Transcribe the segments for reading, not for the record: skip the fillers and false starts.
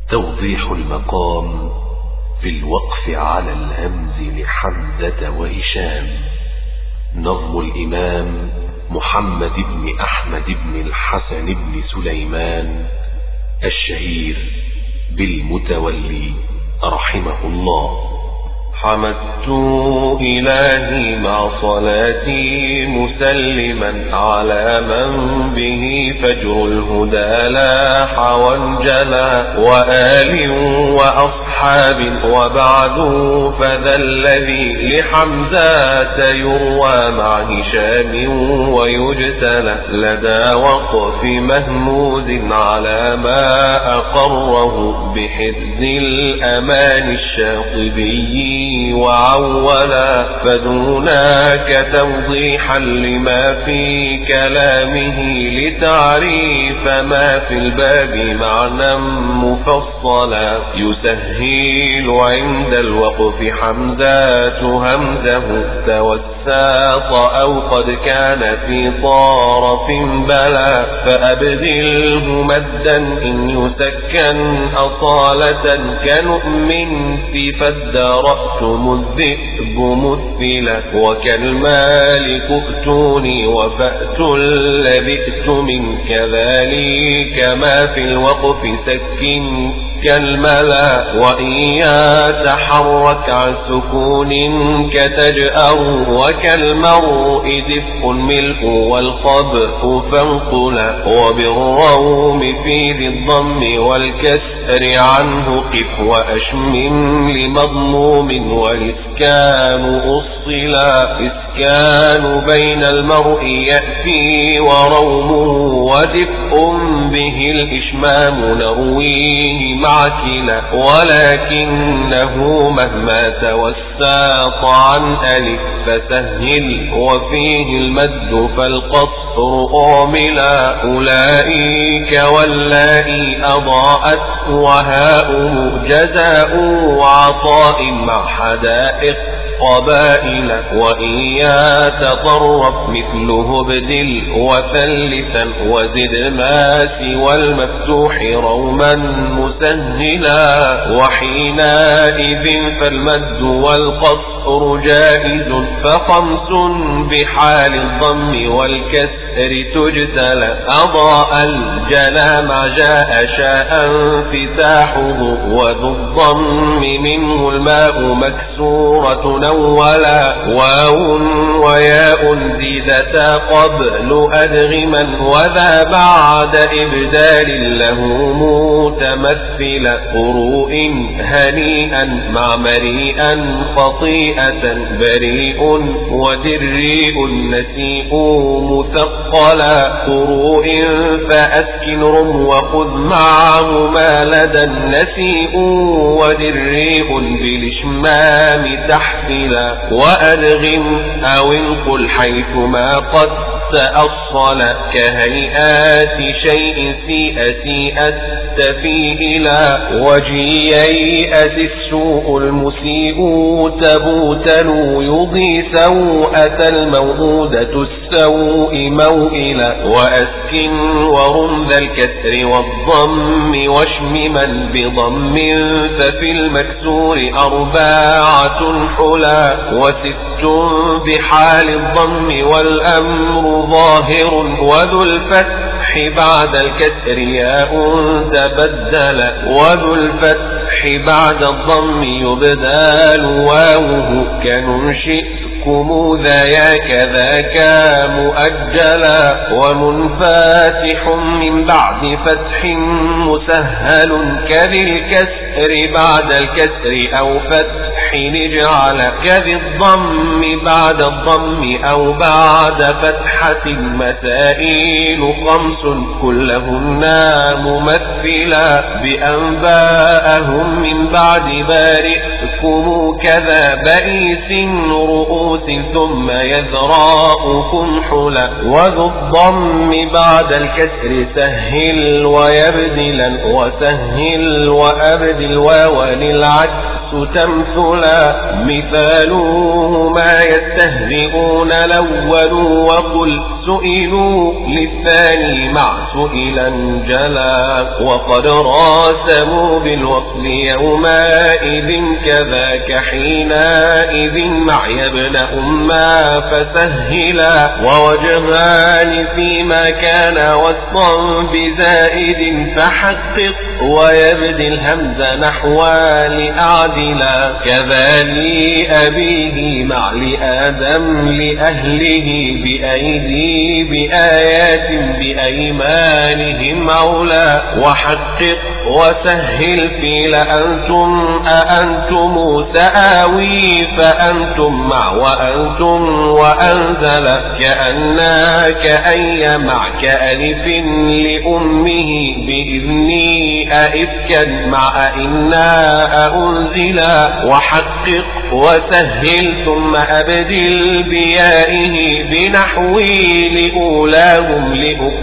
توضيح المقام في الوقف على الهمز لحمزة وهشام. نظم الإمام محمد بن أحمد بن الحسن بن سليمان الشهير بالمتولي رحمه الله. حمدت إلهي مع صلاتي مسلما على من به فجر الهدى لاح وانجلى، وآل وأصحاب وبعد، فذا الذي لحمزة يروى مع هشام ويجتلى لدى وقف مهموز على ما أقره بحفظ الأمان الشاطبي وعولا، فدوناك توضيحا لما في كلامه لتعريف ما في الباب معنى مفصلا. يسهل عند الوقف حمزات همزه توساط أو قد كان في طرف بلا، فأبدله مدا إن يسكن أصالة كنؤمن في فد رأتم الذئب مثلا، وكالمالك ائتوني وفأت لبئت من كذلك ما في الوقف سكن كالملا، وإن يتحرك عن سكون كتجأر، وكالمرء دفء ملء والخبء فانقلا، وبالروم في ذي الضم والكسر عنه قف وأشمم لمضموم، والإسكان أصلا إسكان بين المرء يأتي ورومه، ودفء به الإشمام نرويه مع كلا، ولكنه مهما توساط عن ألف فسهل، وفيه المد فالقصر آملا. أولئك واللائي أضاءت وهاؤه جزاء عطاء مع حدائق قبائل، وإن يتطرف مثله ابدل وثلثا وزد ما سوى المفتوح روما مسهلا، وحينئذ فالمد والقصر جائز، فخمس بحال الضم والكسر تجتلى. أضاء الجلا ما جاء شاء انفتاحه، وذو الضم منه الماء مكسورة أولا، واو وياء زيدتا قبل أدغما، وذا بعد إبدال له متمثلا. قروء هنيئا مع مريئا خطيئة بريء، ودريء نسيء مثقلا. قروء فأسكن رم وخذ معه ما لدى النسيء، ودريء بالإشمام تحفلا. وأدغم أو انقل حيثما قد تأصل، كهيئات شيء سيئت تفيئلا، وجيئت السوء المسيء تبوتل، يضي سوءة الموءودة السوء موئلا. وأسكن ورم ذا الكسر والضم واشمما بضم، ففي المكسور أربعة حلا، وست بحال الضم والأمر ظاهر، وذو الفتح بعد الكسر ياء تبدل، وذو الفتح بعد الضم يبدال واوه، كننشئكم ذايا كذاك مؤجلا. ومنفاتح من بعد فتح مسهل، كذي الكسر بعد الكسر أو فتح نجعل، كذي الضم بعد الضم أو بعد فتحة. مسائل خمس كلهن ممثلا، بأنباءهم من بعد بارئكم كذا بئيس رؤوس، ثم يذراؤكم حلا. وذو الضم بعد الكسر سهل ويبدلا، وسهل وأبدل واو للعكس تمثلا مثاله ما يستهزئون الأول وقل سئلوا للثاني مع سئلا جلا وقد راسموا بالوصل يومئذ كذاك حينئذ مع ابن أما فسهلا ووجهان فيما كان وسطا بزائد فحقق ويبدل همز نحوا لأعدلا كذا لأبيه مع لآدم لأهله بأيدي بآيات بأيمانهم أولى وحقق وسهل في لأنتم أأنتم سآوي فأنتم مع وأنتم وأنزل كأنا كأي مع كألف لأمه بإذني أئفكا مع إنا أنزلا وحقق وسهل ثم أبدل بيائه بنحوي لأولاهم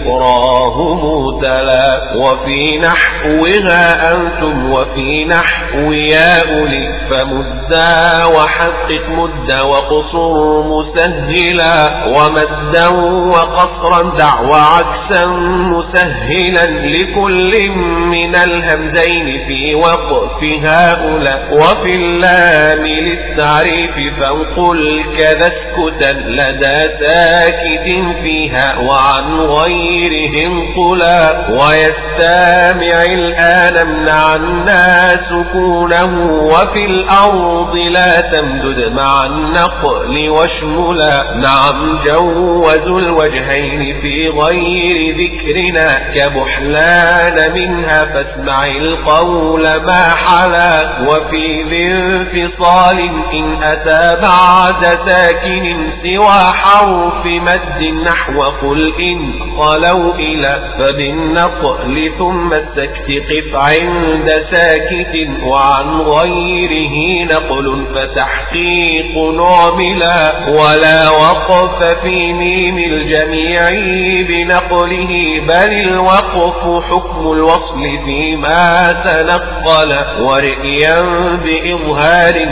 لأخراهم تلا وفي نحوها أنتم وفي نحو يا أولي فمدا وحقق مد وقصر مسهلا ومدا وقصرا دع وعكسا مسهلا لكل من الهمزين في وقف هؤلاء وفي اللام للتعريف فانقل كذا اسكتا لدى ساكت فيها وعن غيره انقلا ويستامع الآن امنعنا سكونه وفي الأرض لا تمدد مع النقل واشملا نعم جوزوا الوجهين في غير ذكرنا كبحلان منها فاسمع القول ما حلا وفي ذي انفصال إن أتى بعد ساكن سوى حرف مد نحو قل إن قالوا إلى فبالنقل ثم السكت قف عند ساكت وعن غيره نقل فتحقيق نعملا ولا وقف في ميم الجميع بنقله بل الوقف حكم الوصل فيما تنقل ورئيا بإظهار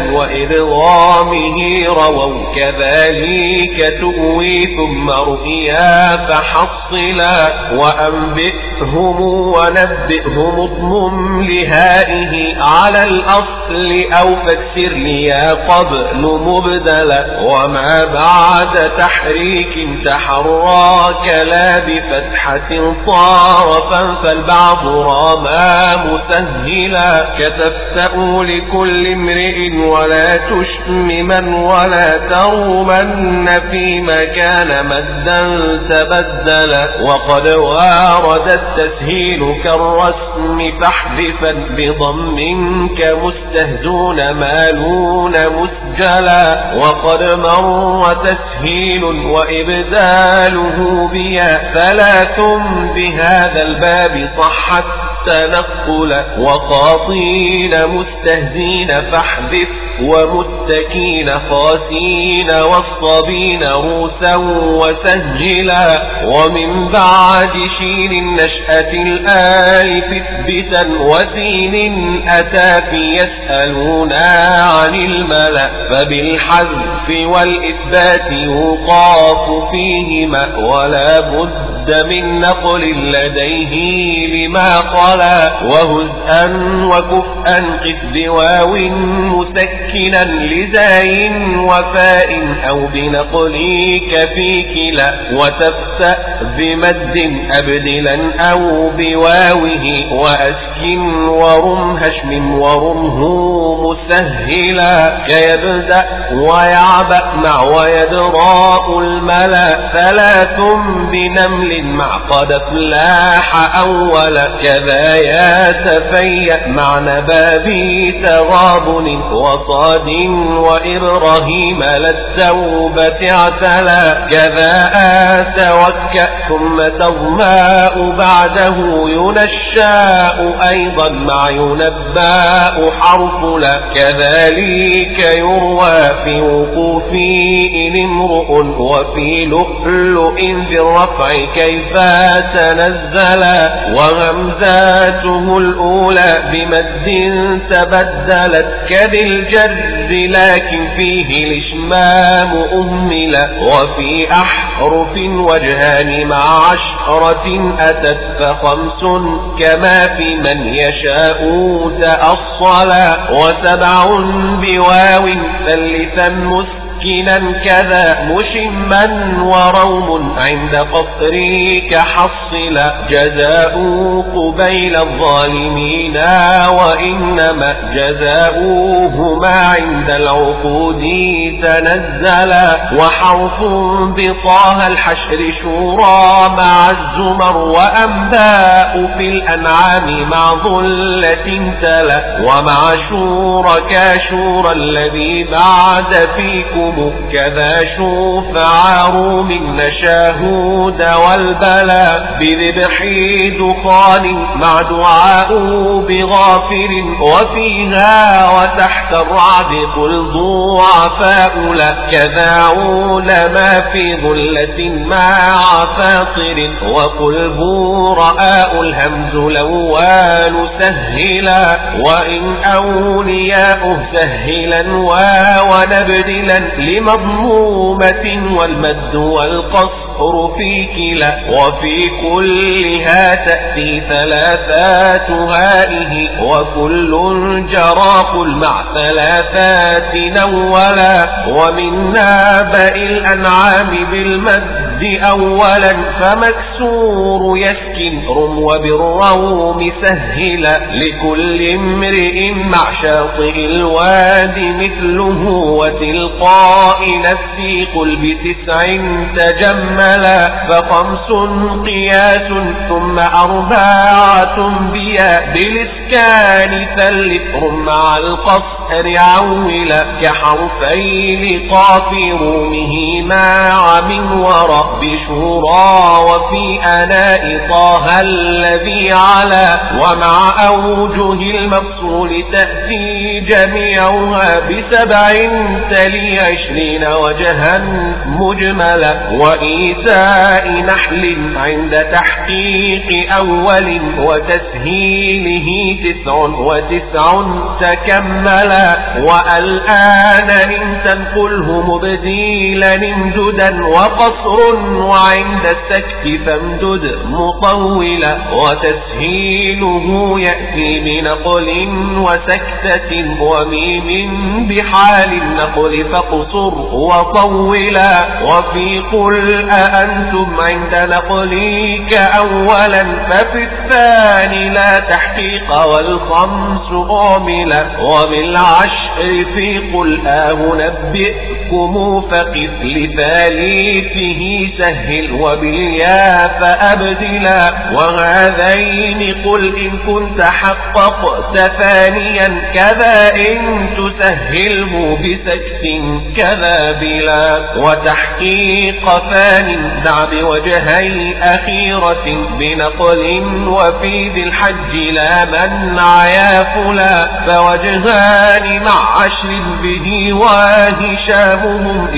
وإدغامه رووا كذلك تؤوي ثم رؤيا فحصلا وأنبئهم ونبئهم اضمم لهائه على الأصل أو فاكسر ليا قبل مبدلا وما بعد تحريك تحراك لا بفتحة طارفا فالبعض راما مسهلا كتفتأ لكل امرئ ولا تشمما ولا ترومن فيما كان مدا تبدلا وقد وارد التسهيل كالرسم فاحذفا بضم كمستهزون مالون مسجلا وقد مر تسهيل وإبداله بيا ثلاث بهذا الباب صحت تنقلا وقاطين مستهزين فاحذف ومتكين خاسين والصبين روسا وسهلا ومن بعد شين النشأة الآلف اثبتا وسين أتى في يسألون عن الملأ فبالحذف والإثبات يقاف فيهما ولا بد من نقل لديه لما قلا وهزءا وكفءا قف بواو مسكنا لزاي وفاء أو بنقليك في كلا وتفتأ بمد أبدلا أو بواوه وأسكن ورم هشم ورمه مسهلا كيبدأ ويعبأ مع ويدراء الملا ثلاث بنمل مع قد افلاح أولا كذا يتفيأ مع نبابي تغابن وصال صاد وإبراهيم للتوبة اعتلى كذا آتوك ثم تظماء بعده ينشاء أيضا مع ينباء حرف لا كذلك يروى في وقوفي إن امرؤ وفي لؤلؤ ذي الرفع كيف تنزلا وهمزاته الأولى بمد تبدلت كذي الجر لكن فيه الإشمام أهملا وفي أحرف وجهان مع 10 أتت فخمس كما في من يشاء تأصلا و7 بواو ثلثا مسكنا كذا مشما وروم عند قصرك حصلا جزاء قبيل الظالمين وإنما جزاؤهما عند العقود تنزلا وحرف بطه الحشر شورى مع الزمر وأنباء في الأنعام مع ظلة تلا ومع شورى الذي بعد فيكم كذا شفعار من شاهود والبلاء بذبح دخان مع دعاء بغافر وفيها وتحت الرعد قل ضعفاء لا كذا علماء في ظلة مع فاطر وقل براء الهمز الأول سهلا وإن أولياء سهلا ونبدلا لمضمومة والمد والقصر في كلا وفي كلها تأتي 3 هائه وكل جرى قل مع 3 نولا ومن نابأ الأنعام بالمد أولا فمكسور يسكن رم وبالروم سهلا لكل امرئ مع شاطئ الوادي مثله وتلقاء نفسي قل ب9 تجملا ف5 قياس ثم 4 بيا بالإسكان ثلث مع القصر عولا كحرفي لقاف رومه مع من وراء بشورى وفي أناء طه الذي على ومع أوجه المفصول تأتي جميعها ب7 تلي 20 وجها مجملا وإيتاء نحل عند تحقيق أول وتسهيله 9 تكملا والآن إن تنقله مبديلا امددا وقصر وعند السكت فامدد مطولا وتسهيله يأتي بنقل وسكتة وميم بحال النقل فاقصر وطولا وفي قل أأنتم عند نقليك أولا ففي الثاني لا تحقيق وال5 عملا وبالعشر في قل نبئكم فقف لثالثه سهل وبالياء فأبدلا وهذين قل إن كنت حققت ثانيا كذا إن تسهله بسكت كذا بلا وتحقيق ثان دع بوجهي أخيرة بنقل وفي ذي الحج لا منع يا فلا فوجهان مع 10 به وهشامهم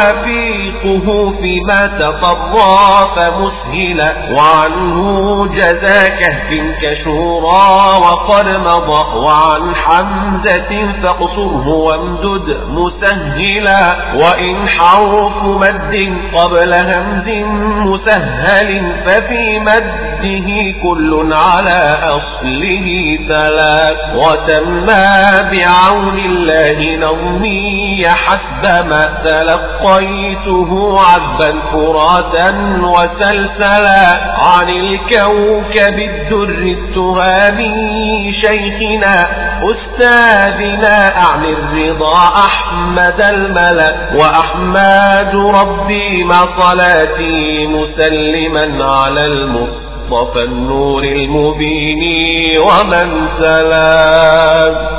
يوافقه فيما تطرى فمسهلا وعنه جزا كهف كشورى وقد مضى وعن حمزة فاقصره وامدد مسهلا وإن حرف مد قبل همز مسهل ففي مده كل على أصله 3 وتما بعون الله نظمي حسب ما تلقيته عذبا فراتا وسلسلا عن الكوكب الدر التهامي شيخنا أستاذنا أعن الرضا أحمد الملا وأحمد ربي مع صلاتي مسلما على المصطفى النور المبين ومن سلام